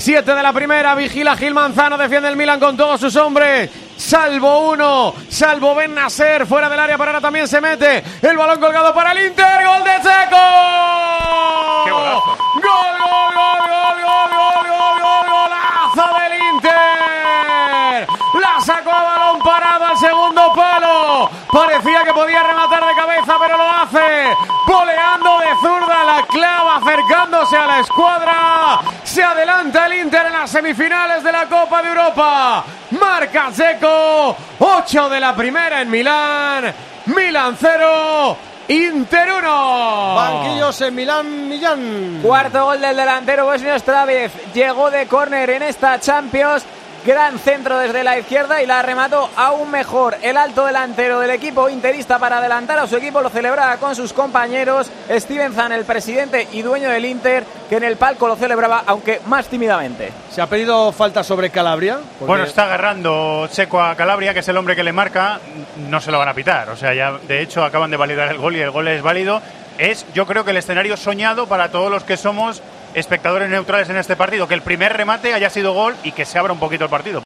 7 de la primera, vigila Gil Manzano, defiende el Milan con todos sus hombres, salvo uno, salvo Ben Nasser, fuera del área, pero ahora también se mete el balón colgado para el Inter, gol de Dzeko. ¡Qué golazo! ¡Golazo del Inter! La sacó a balón parado al segundo palo, parecía que podía rematar de cabeza, pero lo hace, voleando de zurda, la clava, acercándose a la escuadra. Se adelanta el Inter en las semifinales de la Copa de Europa. Marca Dzeko, 8 de la primera en Milán. Milan 0, Inter 1. Banquillos en Milán, Millán. Cuarto gol del delantero bosnio Stravic. Llegó de córner en esta Champions. Gran centro desde la izquierda y la remató aún mejor el alto delantero del equipo interista para adelantar a su equipo. Lo celebraba con sus compañeros. Steven Zahn, el presidente y dueño del Inter, que en el palco lo celebraba, aunque más tímidamente. ¿Se ha pedido falta sobre Calabria? Bueno, está agarrando Dzeko a Calabria, que es el hombre que le marca. No se lo van a pitar. O sea, ya de hecho acaban de validar el gol y el gol es válido. Es, yo creo que el escenario soñado para todos los que somos espectadores neutrales en este partido, que el primer remate haya sido gol y que se abra un poquito el partido.